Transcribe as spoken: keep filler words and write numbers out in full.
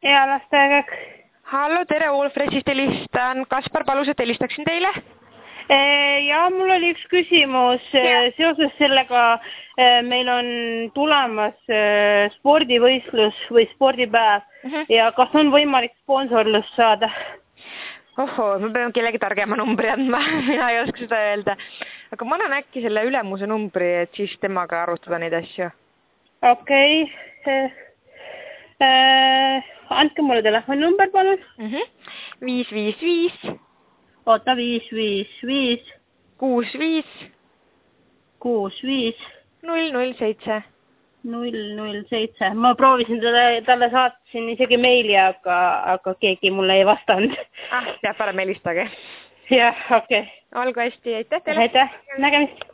Ja lasteaeg. Hallo, tere, Allfreshist helistan. Kaspar palus, et helistaksin teile. Ja mul oli üks küsimus ja. seoses sellega, meil on tulemas spordivõistlus või spordipäev uh -huh. ja kas on võimalik sponsorlust saada? Ohoo, me peame kellegi targema numbri andma, mina ei oska seda öelda. Aga ma annan äkki selle ülemuse numbri, et siis temaga arutada neid asju. Okei. Okay. Äh, andke mulle telefoninumber, palun. Uh -huh. viis viis viis. Oota, viis viis viis. kuus viis. kuus viis. null null seitse. null null seitse. Ma proovisin talle, talle saatsin isegi meili, aga, aga keegi mulle ei vastanud. Ah, peab parem helistage. Jah, okei. Okay. Olgu hästi, aitäh teile. Aitäh, nägemist.